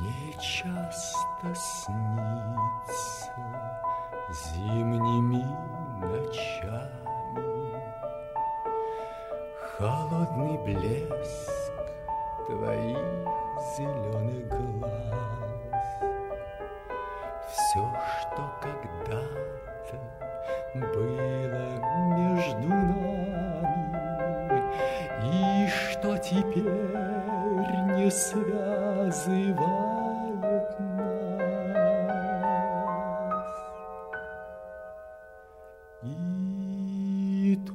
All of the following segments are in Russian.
Мне часто снится зимними ночами холодный блеск твоих зеленых глаз. Все, что когда-то было между нами и что теперь не связывает нас. И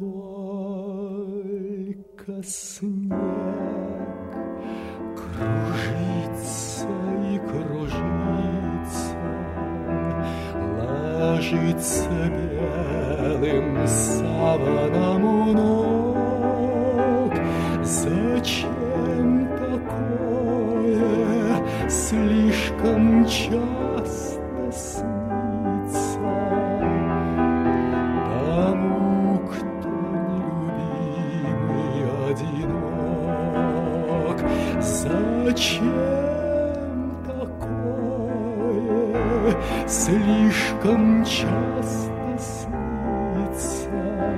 только снег кружится и кружится, ложится белым саваном у ног. Зачем такое слишком часто снится тому, кто нелюбимый одинок? Зачем такое слишком часто снится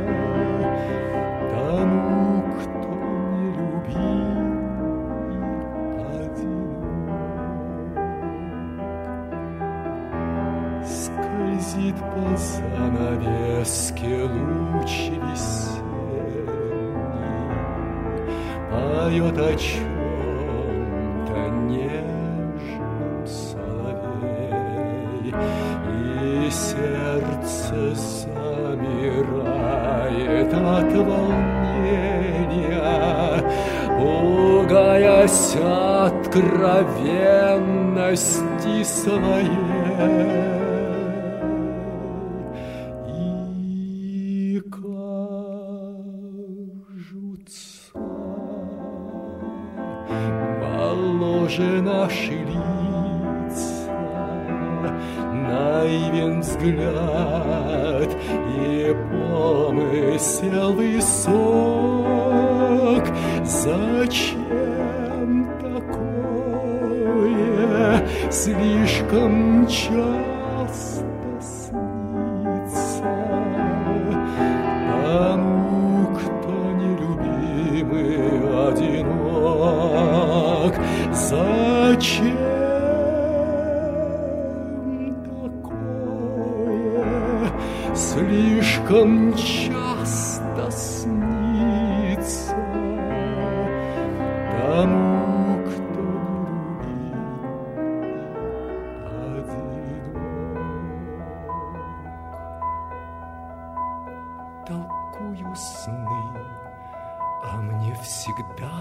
тому, кто нелюбим и одинок? Скользит по занавеске луч весенний, поет о чем-то нежном соловей, и сердце замирает от волнения, пугаясь откровенности своей. И кажутся моложе наши лица, наивен взгляд и помысел высок. Зачем такое слишком часто снится тому, кто нелюбимый одинок? Зачем слишком часто снится тому, кто нелюбим одинок. Толкую сны, а мне всегда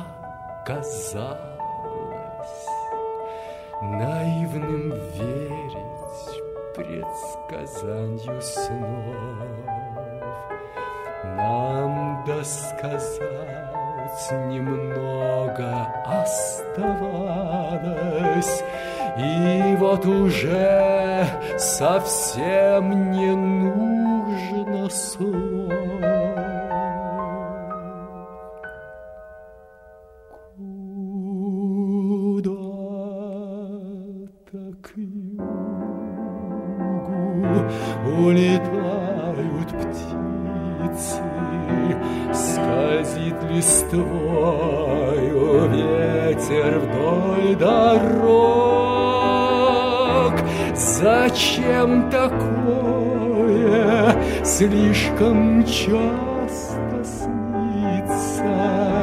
казалось наивным верить предсказанию снов. Нам досказать немного оставалось, и вот уже совсем не нужно слов. Куда-то к улетают птицы, скользит листвою ветер вдоль дорог. Зачем такое слишком часто снится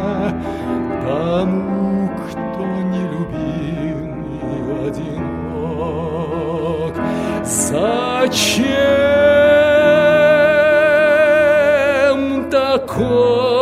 тому, кто нелюбим и одинок? Зачем такое